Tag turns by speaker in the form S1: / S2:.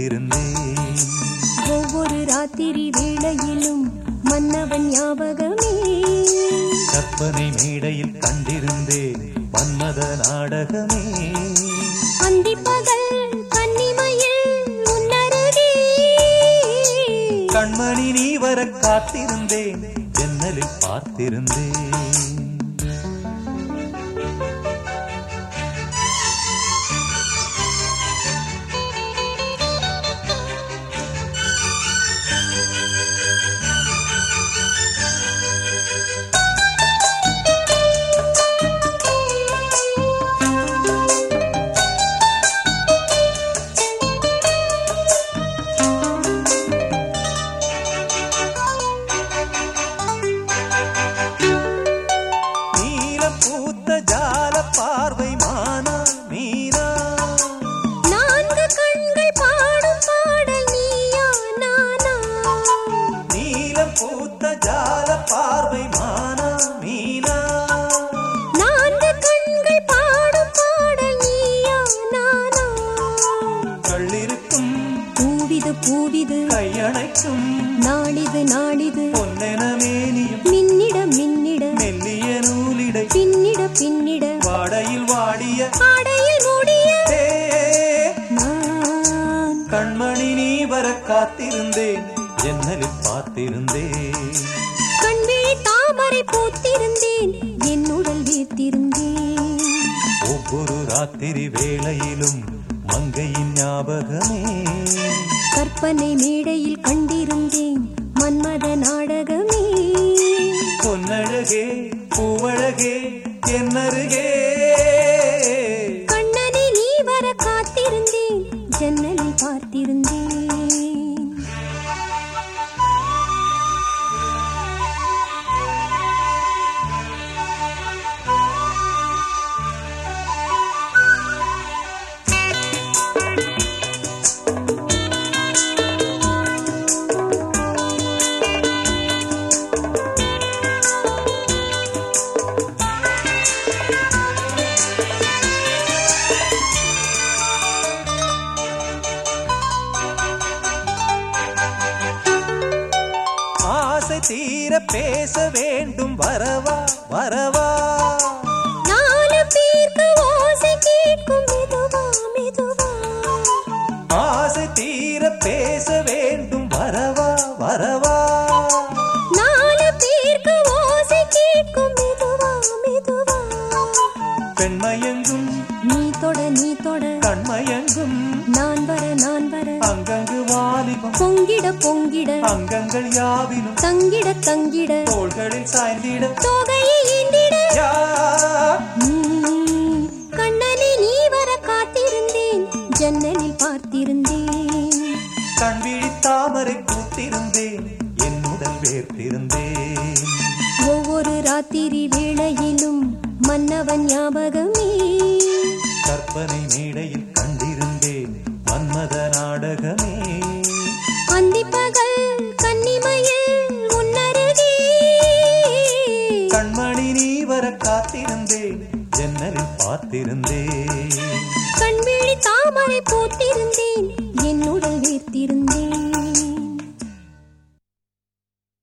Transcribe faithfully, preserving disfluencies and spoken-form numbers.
S1: வீர்த்திருந்தேன்.
S2: ஒவ்வொரு ராத்திரி வேளையிலும் மன்னவன் ஞாபகமே.
S1: கற்பனை மேடையில் கண்டிருந்தேன் மன்மத நாடகமே.
S2: அந்திப்பகல் கன்னிமையில் உன்னருகே
S1: கண்மணி நீ வர காத்திருந்தேன், ஜன்னலில் பார்த்திருந்தேன்.
S2: பூவிது
S1: கையணைக்கும்
S2: நாளிது நாளிது
S1: பொன்னென மேனியும்
S2: மின்னிட மின்னிட
S1: மெல்லிய நூலிடை
S2: பின்னிட பின்னிட
S1: வாடையில் வாடிய
S2: ஆடையில் மூடிய
S1: நான் கண்மணி நீ வர காத்திருந்தேன், ஜன்னலில் பார்த்திருந்தேன்.
S2: கண்விழி தாமரை பூத்திருந்தேன், என் உடல் வீர்த்திருந்தேன்.
S1: ஒவ்வொரு ராத்திரி வேளையிலும் மங்கையின் ஞாபகமே.
S2: கற்பனை மேடையில் கண்டிருந்தேன் மன்மத நாடகமே.
S1: பொன்னழகே பூவழகே என்னருகே
S2: கண்ணனை நீ வர காத்திருந்தேன், ஜன்னலில் பார்த்திருந்தேன்.
S1: தீர பேச வேண்டும் வரவா வரவா.
S2: நாலு பேருக்கு ஓசை கேட்கும் மெதுவா மெதுவா.
S1: ஆசை தீர பேச வேண்டும் வரவா வரவா.
S2: நாலு பேருக்கு ஓசை கேட்கும் மெதுவா மெதுவா.
S1: பெண்மயங்கும்
S2: நீ தொட நீ தொட
S1: கண்மயங்கும்
S2: நான் வர நான் வர.
S1: அங்கங்கு வாலிபம்
S2: பொங்கிட பொங்கிட
S1: அங்கங்கள் யாவினும்
S2: தங்கிட தங்கிட
S1: தோள்களில் சாய்ந்திட
S2: தோகையை ஈண்டிட.
S1: யார்
S2: கண்ணனை நீ வர காத்திருந்தேன், ஜன்னலில் பார்த்திருந்தேன்.
S1: கண்விழி தாமரை பூத்திருந்தேன், என் உடல் வேர்த்திருந்தேன்.
S2: ஒவ்வொரு ராத்திரி வேளையிலும் மன்னவன் ஞாபகமே.
S1: கற்பனை மேடையில் கண்டிருந்தேன் மன்மத நாடகமே.
S2: அந்திப்பகல் கன்னிமையில் உன்னருகே
S1: கண்மணி நீ வர காத்திருந்தேன், ஜன்னலில் பார்த்திருந்தேன்.
S2: கண்விழி தாமரை பூத்திருந்தேன், என் உடல் வீர்த்திருந்தேன்.